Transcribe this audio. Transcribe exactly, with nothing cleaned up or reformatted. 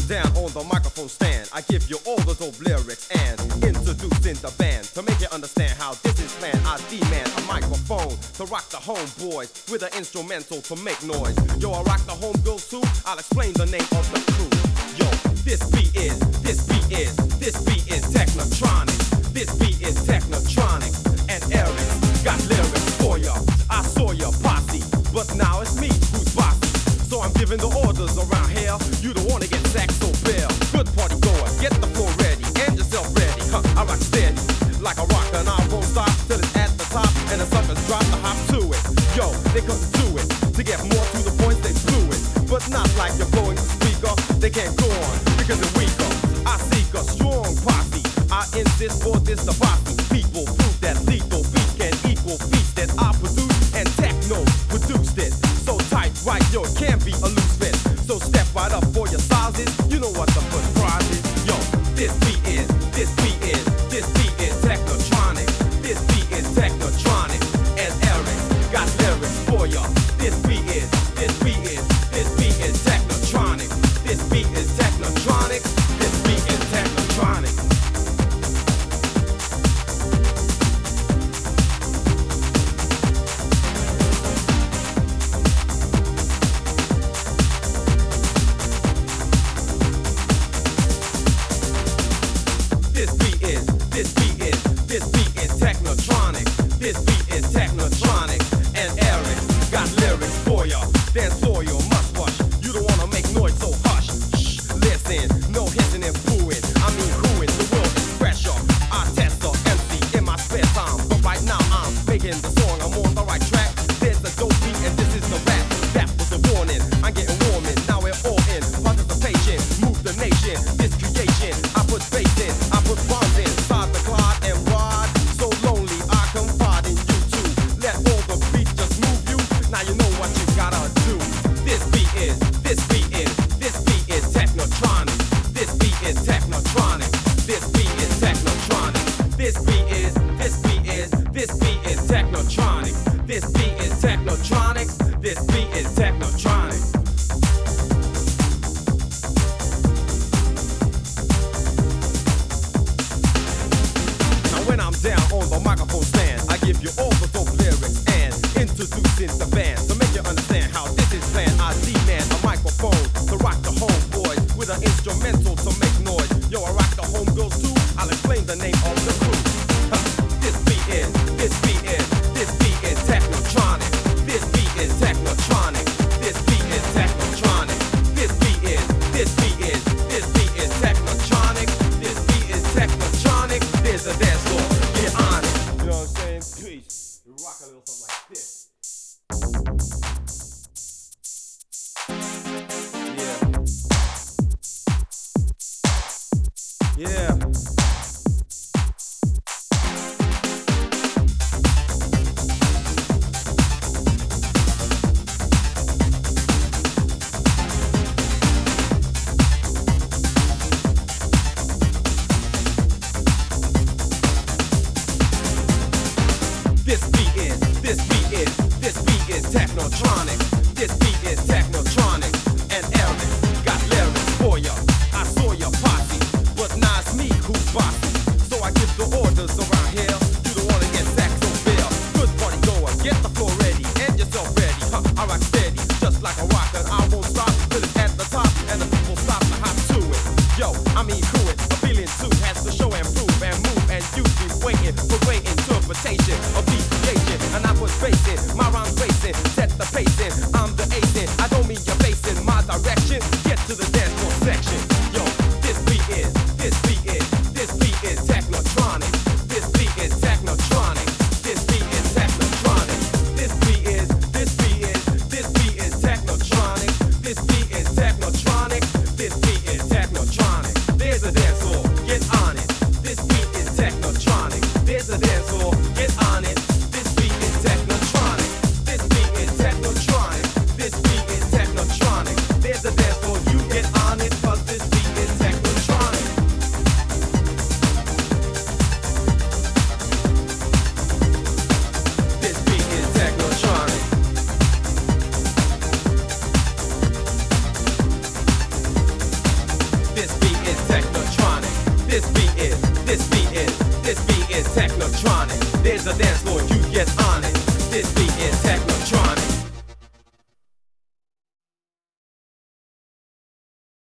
down on the microphone stand, I give you all the dope lyrics and introducing the band to make you understand how this is planned. I demand a microphone to rock the homeboys with an instrumental to make noise. Yo, I rock the homegirls too. I'll explain the name of the crew. Yo, this beat is, this beat is, this beat is Technotronic. This beat is Technotronic, and Eric got lyrics for ya. I saw ya posse, but now it's me who's bossy. So I'm giving the orders around here. You don't wanna get sacked, so bail. Good party goer, get the floor ready and yourself ready. Huh, I rock steady like a rocker, and I won't stop till it's at the top and the suckers drop the hop to it. Yo, they couldn't do it. To get more to the point, they blew it, but not like you're blowing the speaker. They can't go on because they're weaker. I seek a strong posse. I insist for this the bossy people prove that lethal beat can equal beats that I produce and techno produced it. So tight, right, yo, it can't be a loose fit. So step right up for your sizes. You know what the first prize is. Yo, this beat is, this beat is, this beat is Technotronic. This beat is Technotronic, and Eric got lyrics for ya. This beat is, this beat is, this beat is Technotronic. This beat is Technotronic. This beat is Technotronic. This beat is, this beat is, this beat is Technotronic. This beat is Technotronic, and Eric got lyrics for ya. Dance floor, you must rush. You don't wanna make noise, so hush. Shh, listen, no hissing and booing. I mean whoing, the world is pressure. I test the M C in my spare time, but right now I'm making the song. I'm on the right track. There's the dope beat, and this is the rap. That was the warning. I'm getting warming. Now we're all in participation. Move the nation. This creation. I put faith in. I put bombs inside the clod and rod. So lonely, I confide in you too. Let all the beats just move you. Now you know what you gotta do. This beat is, this beat is, this beat is Technotronic. This beat is Technotronic. This beat is Technotronic. This beat is, this beat is, this beat is Technotronic. This beat is Technotronic. This beat is Technotronic. Now when I'm down on the microphone stand, I give you all the dope lyrics and introducing the band to make you understand how this is planned. I demand a microphone to rock the homeboys with an instrumental to make noise. Yo, I rock the homegirls too. I'll explain the name of the crew. Huh. This beat is, this beat is, this beat is Technotronic. This beat is Technotronic. This beat is Technotronic. This beat is, this beat is, this beat is Technotronic. This beat is Technotronic. There's a dance floor, get on it. You know what I'm saying? Peace. You rock a little something like this. Yeah. Yeah. This beat is, this beat is, this beat is Technotronic. This beat is Technotronic, and Eric got lyrics for ya. I saw ya posse, but now it's me who's bossy. So I give the orders around here. You don't wanna get sacked, so bail. Good party goer, get the floor ready and yourself ready. Huh, I rock steady, just like a rocker. I won't stop till it's at the top and the people stop to hop to it. Yo, I mean who it, a feeling too has to show and prove and move, and you be waiting for great interpretation of beat creation. And I put faith in, my rhymes racing, set the pace in. I'm the ace in, I don't mean you're facing my direction. Get to the dance floor section. Yo, this beat is, this beat is, this beat is Technotronic. This beat is Technotronic. This beat is Technotronic. This beat is, this beat is, this beat is Technotronic. This beat is Technotronic. This beat is Technotronic. There's a dance floor, get on it. This beat is Technotronic. There's a dance floor, get on it. This beat is Technotronic. This beat is Technotronic. This beat is Technotronic. There's a dance floor, you get on it, 'cause this is a dance floor, you get on it. This beat is techno.